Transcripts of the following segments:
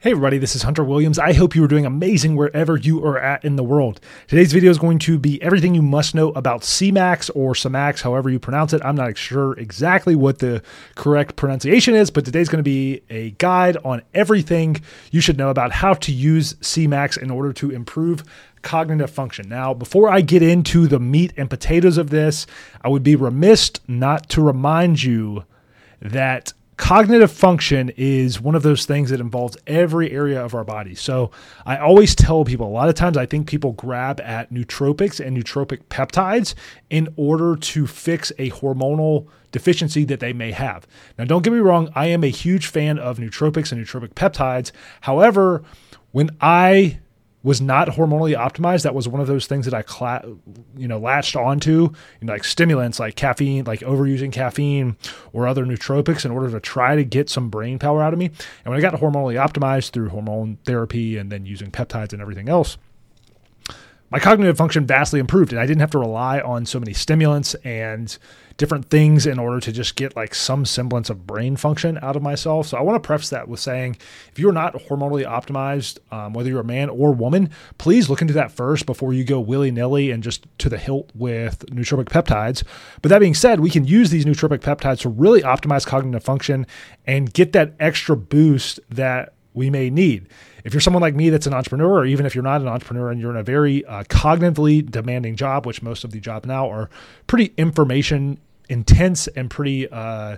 Hey everybody, this is Hunter Williams. I hope you are doing amazing wherever you are at in the world. Today's video is going to be everything you must know about CMAX or CMAX, however you pronounce it. I'm not sure exactly what the correct pronunciation is, but today's going to be a guide on everything you should know about how to use CMAX in order to improve cognitive function. Now, before I get into the meat and potatoes of this, I would be remiss not to remind you that cognitive function is one of those things that involves every area of our body. So I always tell people, a lot of times I think people grab at nootropics and nootropic peptides in order to fix a hormonal deficiency that they may have. Now, don't get me wrong, I am a huge fan of nootropics and nootropic peptides. However, when I was not hormonally optimized, that was one of those things that I latched onto, like stimulants, like caffeine, like overusing caffeine or other nootropics in order to try to get some brain power out of me. And when I got hormonally optimized through hormone therapy and then using peptides and everything else, my cognitive function vastly improved, and I didn't have to rely on so many stimulants and different things in order to just get like some semblance of brain function out of myself. So I want to preface that with saying, if you're not hormonally optimized, whether you're a man or woman, please look into that first before you go willy-nilly and just to the hilt with nootropic peptides. But that being said, we can use these nootropic peptides to really optimize cognitive function and get that extra boost that we may need. If you're someone like me that's an entrepreneur, or even if you're not an entrepreneur and you're in a very cognitively demanding job, which most of the jobs now are pretty information intense and pretty,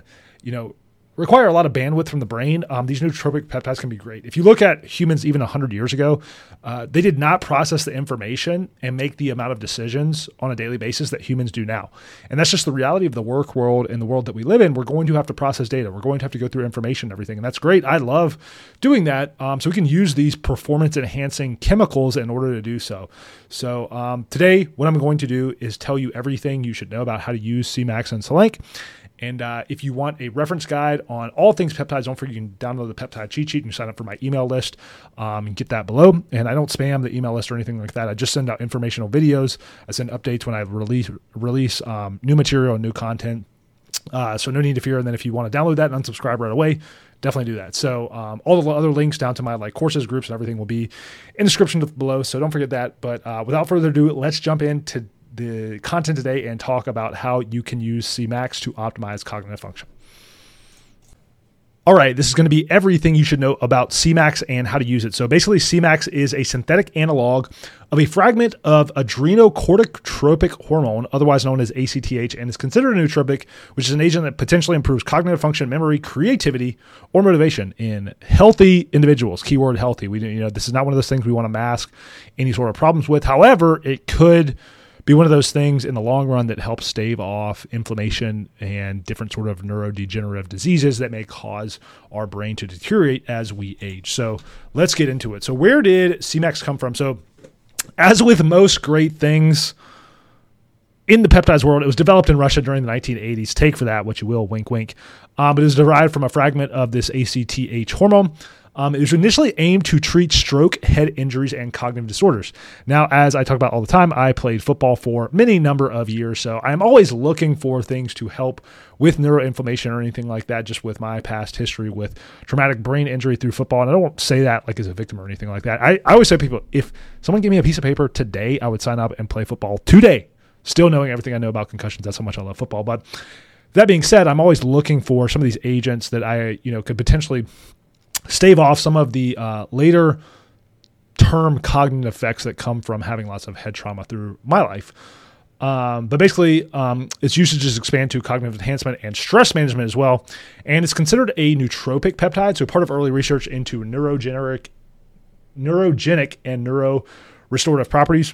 require a lot of bandwidth from the brain, these nootropic peptides can be great. If you look at humans even 100 years ago, they did not process the information and make the amount of decisions on a daily basis that humans do now. And that's just the reality of the work world and the world that we live in. We're going to have to process data. We're going to have to go through information and everything. And that's great. I love doing that. So we can use these performance enhancing chemicals in order to do so. So today, what I'm going to do is tell you everything you should know about how to use CMAX and Selenk. And if you want a reference guide on all things peptides, don't forget you can download the peptide cheat sheet and sign up for my email list and get that below. And I don't spam the email list or anything like that. I just send out informational videos. I send updates when I release new material and new content. So no need to fear. And then if you want to download that and unsubscribe right away, definitely do that. So all the other links down to my courses, groups, and everything will be in the description below. So don't forget that. But without further ado, let's jump into the content today and talk about how you can use CMAX to optimize cognitive function. All right, this is going to be everything you should know about CMAX and how to use it. So basically, CMAX is a synthetic analog of a fragment of adrenocorticotropic hormone, otherwise known as ACTH, and is considered a nootropic, which is an agent that potentially improves cognitive function, memory, creativity, or motivation in healthy individuals. Keyword healthy. This is not one of those things we want to mask any sort of problems with. However, it could be one of those things in the long run that helps stave off inflammation and different sort of neurodegenerative diseases that may cause our brain to deteriorate as we age. So let's get into it. So where did CMAX come from? So as with most great things in the peptides world, it was developed in Russia during the 1980s. Take for that what you will, wink, wink. But it was derived from a fragment of this ACTH hormone. It was initially aimed to treat stroke, head injuries, and cognitive disorders. Now, as I talk about all the time, I played football for many number of years, so I'm always looking for things to help with neuroinflammation or anything like that, just with my past history with traumatic brain injury through football. And I don't say that like as a victim or anything like that. I always say to people, if someone gave me a piece of paper today, I would sign up and play football today, still knowing everything I know about concussions. That's how much I love football. But that being said, I'm always looking for some of these agents that I could potentially stave off some of the later term cognitive effects that come from having lots of head trauma through my life. But basically, its usages expand to cognitive enhancement and stress management as well. And it's considered a nootropic peptide, so part of early research into neurogenic and neurorestorative properties.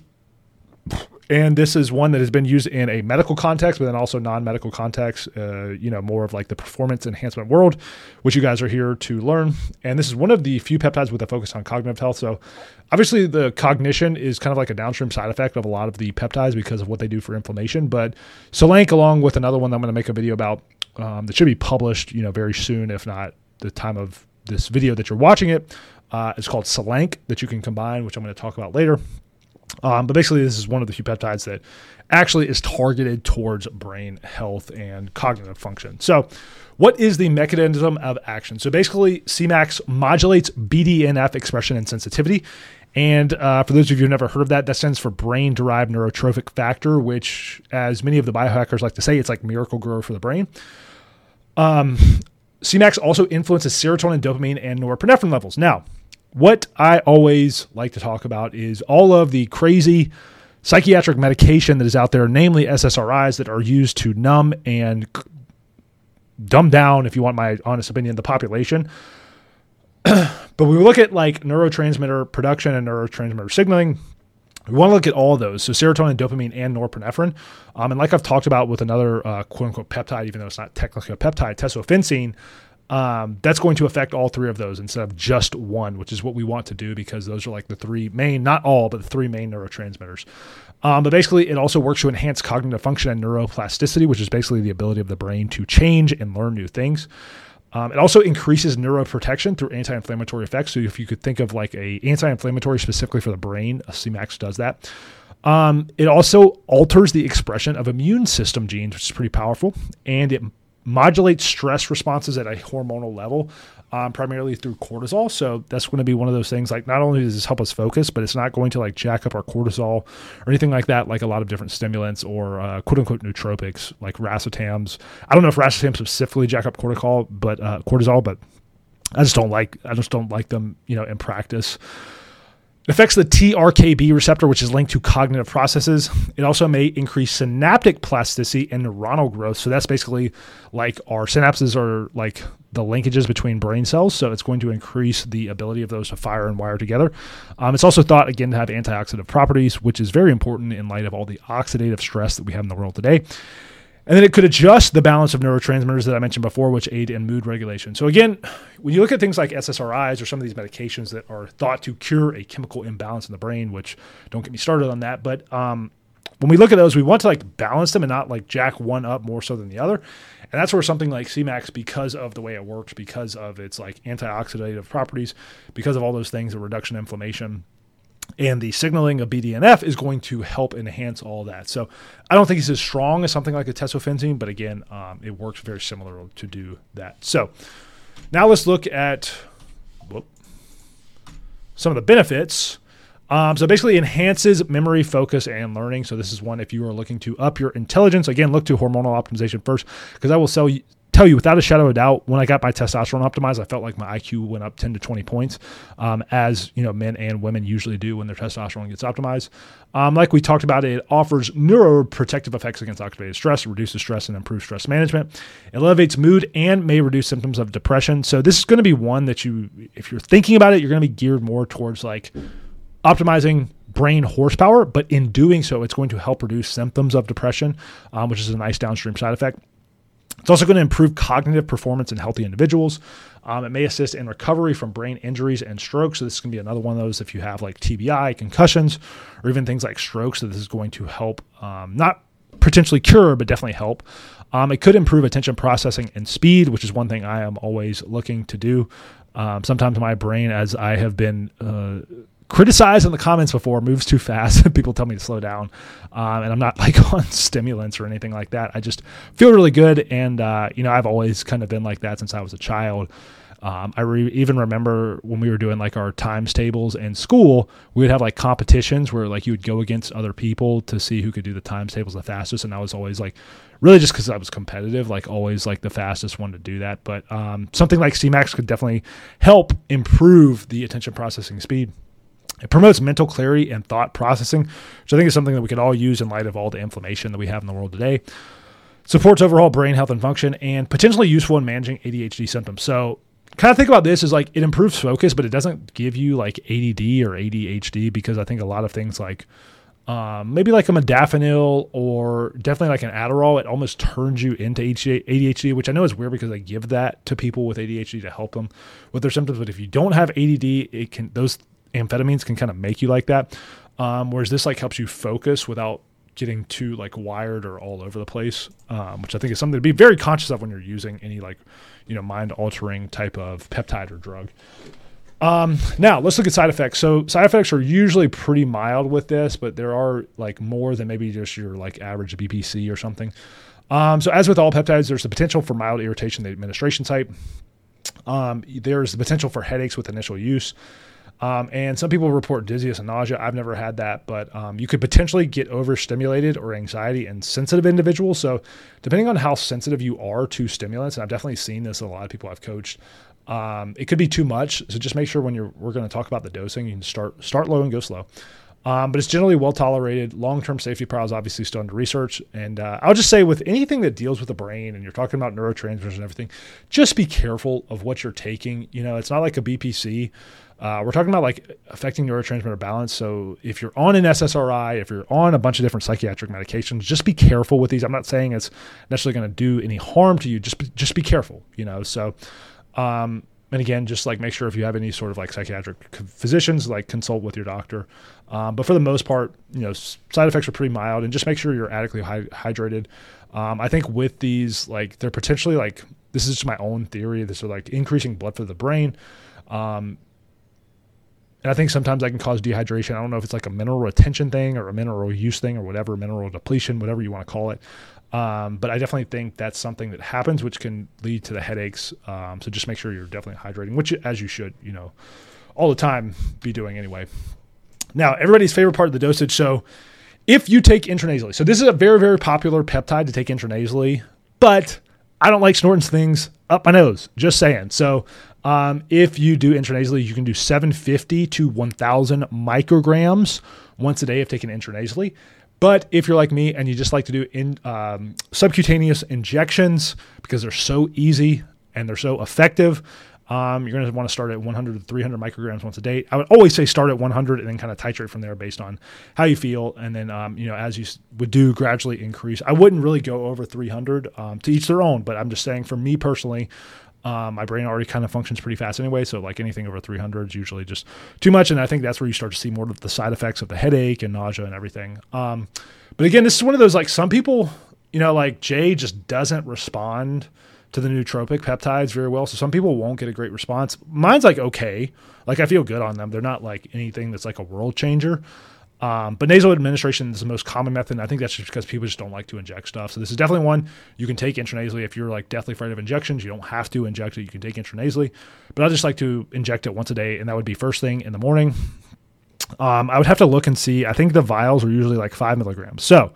And this is one that has been used in a medical context, but then also non-medical context, more of like the performance enhancement world, which you guys are here to learn. And this is one of the few peptides with a focus on cognitive health. So obviously the cognition is kind of like a downstream side effect of a lot of the peptides because of what they do for inflammation. But Selenk, along with another one that I'm going to make a video about that should be published, very soon, if not the time of this video that you're watching it, it's called Selenk that you can combine, which I'm going to talk about later. But basically, this is one of the few peptides that actually is targeted towards brain health and cognitive function. So what is the mechanism of action? So basically, Cmax modulates BDNF expression and sensitivity. And for those of you who've never heard of that, that stands for brain-derived neurotrophic factor, which, as many of the biohackers like to say, it's like miracle grow for the brain. Cmax also influences serotonin, dopamine, and norepinephrine levels. Now, what I always like to talk about is all of the crazy psychiatric medication that is out there, namely SSRIs, that are used to numb and dumb down, if you want my honest opinion, the population. But when we look at like neurotransmitter production and neurotransmitter signaling, we want to look at all of those. So serotonin, dopamine, and norepinephrine. And like I've talked about with another quote unquote peptide, even though it's not technically a peptide, tesofensine, that's going to affect all three of those instead of just one, which is what we want to do because those are like the three main, not all, but the three main neurotransmitters. But basically it also works to enhance cognitive function and neuroplasticity, which is basically the ability of the brain to change and learn new things. It also increases neuroprotection through anti-inflammatory effects. So if you could think of like a anti-inflammatory specifically for the brain, Cmax does that. It also alters the expression of immune system genes, which is pretty powerful. And it modulates stress responses at a hormonal level, primarily through cortisol. So that's going to be one of those things, like not only does this help us focus, but it's not going to like jack up our cortisol or anything like that, like a lot of different stimulants or quote unquote nootropics like racetams. I don't know if racetams specifically jack up cortisol, but I just don't like them, in practice. It affects the TRKB receptor, which is linked to cognitive processes. It also may increase synaptic plasticity and neuronal growth. So that's basically like our synapses are like the linkages between brain cells. So it's going to increase the ability of those to fire and wire together. It's also thought, again, to have antioxidant properties, which is very important in light of all the oxidative stress that we have in the world today. And then it could adjust the balance of neurotransmitters that I mentioned before, which aid in mood regulation. So again, when you look at things like SSRIs or some of these medications that are thought to cure a chemical imbalance in the brain, which don't get me started on that, but when we look at those, we want to like balance them and not like jack one up more so than the other. And that's where something like Cmax, because of the way it works, because of its like antioxidative properties, because of all those things, the reduction in inflammation, and the signaling of BDNF is going to help enhance all that. So I don't think it's as strong as something like a tesofensine, but again, it works very similar to do that. So now let's look at some of the benefits. So basically enhances memory, focus, and learning. So this is one, if you are looking to up your intelligence, again, look to hormonal optimization first, because I will tell you without a shadow of a doubt, when I got my testosterone optimized, I felt like my IQ went up 10 to 20 points, as men and women usually do when their testosterone gets optimized. Like we talked about, it offers neuroprotective effects against oxidative stress, reduces stress, and improves stress management. It elevates mood and may reduce symptoms of depression. So this is going to be one that if you're thinking about it, you're going to be geared more towards like optimizing brain horsepower, but in doing so, it's going to help reduce symptoms of depression, which is a nice downstream side effect. It's also going to improve cognitive performance in healthy individuals. It may assist in recovery from brain injuries and strokes. So this is going to be another one of those if you have like TBI, concussions, or even things like strokes. So this is going to help, not potentially cure, but definitely help. It could improve attention processing and speed, which is one thing I am always looking to do. Sometimes my brain, as I have been criticized in the comments before, moves too fast. People tell me to slow down, and I'm not like on stimulants or anything like that. I just feel really good, and I've always kind of been like that since I was a child. I even remember when we were doing like our times tables in school, we would have like competitions where like you would go against other people to see who could do the times tables the fastest, and I was always like, really just because I was competitive, like always like the fastest one to do that. But something like Cmax could definitely help improve the attention processing speed. It promotes mental clarity and thought processing, which I think is something that we could all use in light of all the inflammation that we have in the world today. Supports overall brain health and function, and potentially useful in managing ADHD symptoms. So kind of think about this as like it improves focus, but it doesn't give you like ADD or ADHD, because I think a lot of things like maybe like a modafinil or definitely like an Adderall, it almost turns you into ADHD, which I know is weird because I give that to people with ADHD to help them with their symptoms. But if you don't have ADD, those amphetamines can kind of make you like that. Whereas this like helps you focus without getting too like wired or all over the place, which I think is something to be very conscious of when you're using any like, mind altering type of peptide or drug. Now let's look at side effects. So side effects are usually pretty mild with this, but there are like more than maybe just your like average BPC or something. So as with all peptides, there's the potential for mild irritation in the administration site. There's the potential for headaches with initial use. And some people report dizziness and nausea. I've never had that, but you could potentially get overstimulated or anxiety in sensitive individuals. So depending on how sensitive you are to stimulants, and I've definitely seen this in a lot of people I've coached, it could be too much. So just make sure when we're going to talk about the dosing, you can start low and go slow. But it's generally well tolerated. Long-term safety trials obviously still under research. And I'll just say with anything that deals with the brain and you're talking about neurotransmitters and everything, just be careful of what you're taking. You know, it's not like a BPC. We're talking about like affecting neurotransmitter balance. So if you're on an SSRI, if you're on a bunch of different psychiatric medications, just be careful with these. I'm not saying it's necessarily going to do any harm to you. Just be careful, you know? So, and again, just like make sure if you have any sort of like psychiatric physicians, like consult with your doctor. But for the most part, you know, side effects are pretty mild, and just make sure you're adequately hydrated. I think with these, like they're potentially like, this is just my own theory. This are like increasing blood flow to the brain. And I think sometimes that can cause dehydration. I don't know if it's like a mineral retention thing or a mineral use thing or whatever, mineral depletion, whatever you want to call it. But I definitely think that's something that happens, which can lead to the headaches. So just make sure you're definitely hydrating, which as you should, you know, all the time be doing anyway. Now, everybody's favorite part of the dosage. So if you take intranasally, so this is a very, very popular peptide to take intranasally, but I don't like snorting things up my nose, just saying. So if you do intranasally, you can do 750 to 1,000 micrograms once a day if taken intranasally. But if you're like me and you just like to do subcutaneous injections because they're so easy and they're so effective, you're going to want to start at 100 to 300 micrograms once a day. I would always say start at 100 and then kind of titrate from there based on how you feel. And then, you know, as you would do, gradually increase. I wouldn't really go over 300 to each their own, but I'm just saying for me personally, my brain already kind of functions pretty fast anyway. So like anything over 300 is usually just too much. And I think that's where you start to see more of the side effects of the headache and nausea and everything. But again, this is one of those, like some people, you know, like Jay just doesn't respond to the nootropic peptides very well. So some people won't get a great response. Mine's like, okay, like I feel good on them. They're not like anything that's like a world changer. But nasal administration is the most common method. And I think that's just because people just don't like to inject stuff. So this is definitely one you can take intranasally. If you're like deathly afraid of injections, you don't have to inject it. You can take intranasally, but I just like to inject it once a day. And that would be first thing in the morning. I would have to look and see. I think the vials are usually like 5 milligrams. So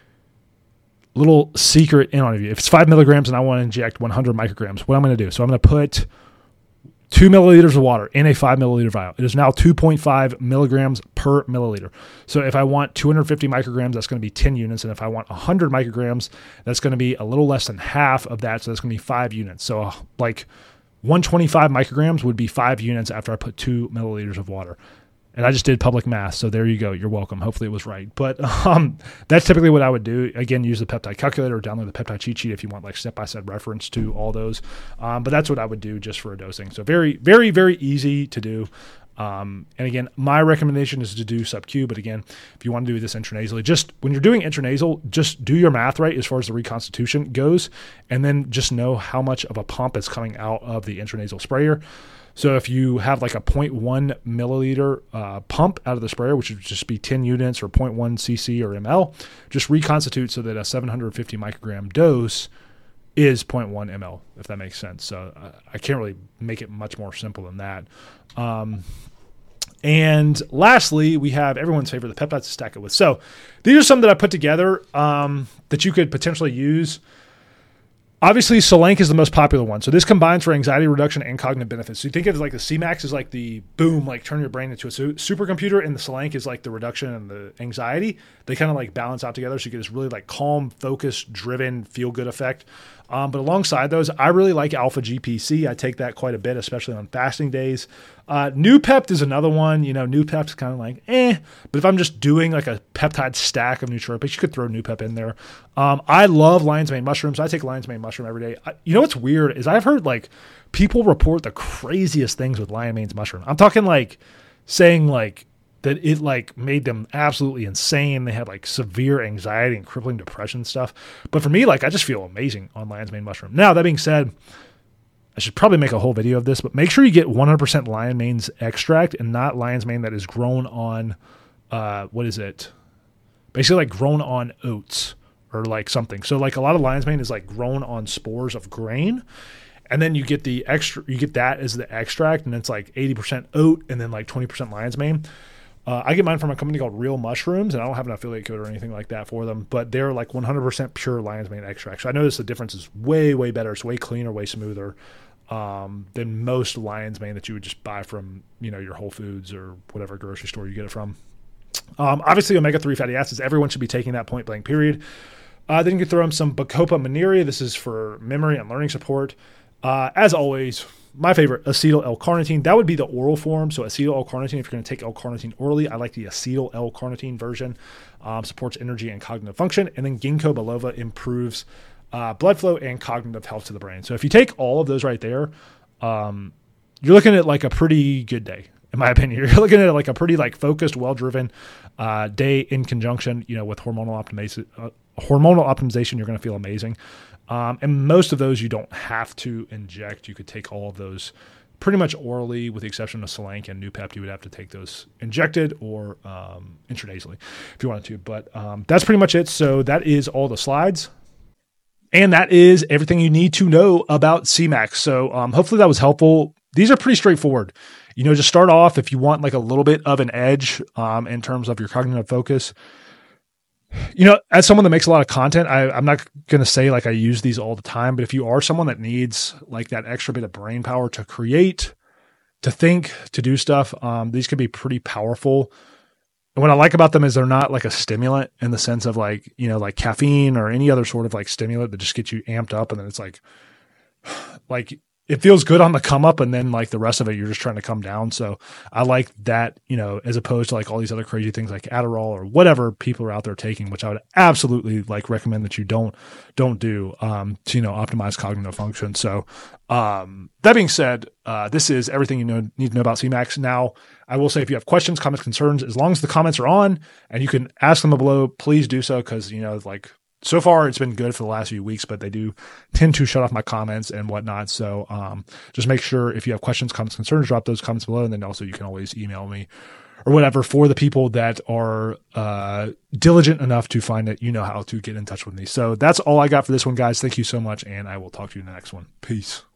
little secret in on you. If it's 5 milligrams and I want to inject 100 micrograms, what I'm going to do. So I'm going to put 2 milliliters of water in a 5 milliliter vial. It is now 2.5 milligrams per milliliter. So if I want 250 micrograms, that's going to be 10 units. And if I want 100 micrograms, that's going to be a little less than half of that. So that's going to be 5 units. So like 125 micrograms would be 5 units after I put 2 milliliters of water. And I just did public math, so there you go. You're welcome. Hopefully it was right. But that's typically what I would do. Again, use the peptide calculator or download the peptide cheat sheet if you want like step-by-step reference to all those. But that's what I would do just for a dosing. So very, very, very easy to do. And again, my recommendation is to do sub-Q. But again, if you want to do this intranasally, just when you're doing intranasal, just do your math right as far as the reconstitution goes. And then just know how much of a pump is coming out of the intranasal sprayer. So if you have like a 0.1 milliliter pump out of the sprayer, which would just be 10 units or 0.1 cc or ml, just reconstitute so that a 750 microgram dose is 0.1 ml, if that makes sense. So I can't really make it much more simple than that. And lastly, we have everyone's favorite, the peptides to stack it with. So these are some that I put together that you could potentially use. Obviously, Selenk is the most popular one. So this combines for anxiety reduction and cognitive benefits. So you think of it like the CMAX is like the boom, like turn your brain into a supercomputer, and the Selenk is like the reduction and the anxiety. They kind of like balance out together, so you get this really like calm, focused, driven, feel-good effect. But alongside those, I really like Alpha GPC. I take that quite a bit, especially on fasting days. Noopept is another one. You know, Noopept's kind of like, but if I'm just doing like a peptide stack of nootropics, you could throw Noopept in there. I love lion's mane mushrooms. I take lion's mane mushroom every day. You know what's weird is I've heard like people report the craziest things with lion's mane mushroom. I'm talking like saying like that it like made them absolutely insane. They had like severe anxiety and crippling depression stuff. But for me, like I just feel amazing on lion's mane mushroom. Now, that being said, I should probably make a whole video of this, but make sure you get 100% lion mane's extract and not lion's mane that is grown on, basically like grown on oats or like something. So like a lot of lion's mane is like grown on spores of grain. And then you get that as the extract, and it's like 80% oat and then like 20% lion's mane. I get mine from a company called Real Mushrooms, and I don't have an affiliate code or anything like that for them, but they're like 100% pure lion's mane extract. So I noticed the difference is way, way better. It's way cleaner, way smoother than most lion's mane that you would just buy from, your Whole Foods or whatever grocery store you get it from. Obviously, omega-3 fatty acids, everyone should be taking that point blank, period. Then you can throw in some Bacopa Monnieri. This is for memory and learning support. As always, my favorite, acetyl L-carnitine. That would be the oral form. So acetyl L-carnitine, if you're going to take L-carnitine orally, I like the acetyl L-carnitine version. Supports energy and cognitive function. And then ginkgo biloba improves blood flow and cognitive health to the brain. So if you take all of those right there, you're looking at like a pretty good day, in my opinion. You're looking at like a pretty like focused, well-driven day in conjunction, with hormonal optimization. You're going to feel amazing. And most of those you don't have to inject. You could take all of those pretty much orally, with the exception of Solank and Noopept. You would have to take those injected or intranasally if you wanted to. But that's pretty much it. So that is all the slides. And that is everything you need to know about CMAX. So hopefully that was helpful. These are pretty straightforward. Just start off if you want like a little bit of an edge in terms of your cognitive focus. As someone that makes a lot of content, I'm not going to say like I use these all the time, but if you are someone that needs like that extra bit of brain power to create, to think, to do stuff, these can be pretty powerful. And what I like about them is they're not like a stimulant in the sense of like, like caffeine or any other sort of like stimulant that just gets you amped up. And then it's like it feels good on the come up, and then like the rest of it, you're just trying to come down. So I like that, as opposed to like all these other crazy things like Adderall or whatever people are out there taking, which I would absolutely like recommend that you don't do, to, optimize cognitive function. So, that being said, this is everything you need to know about CMAX. Now, I will say if you have questions, comments, concerns, as long as the comments are on and you can ask them below, please do so. Cause so far it's been good for the last few weeks, but they do tend to shut off my comments and whatnot. So, just make sure if you have questions, comments, concerns, drop those comments below. And then also you can always email me or whatever for the people that are, diligent enough to find it, how to get in touch with me. So that's all I got for this one, guys. Thank you so much. And I will talk to you in the next one. Peace.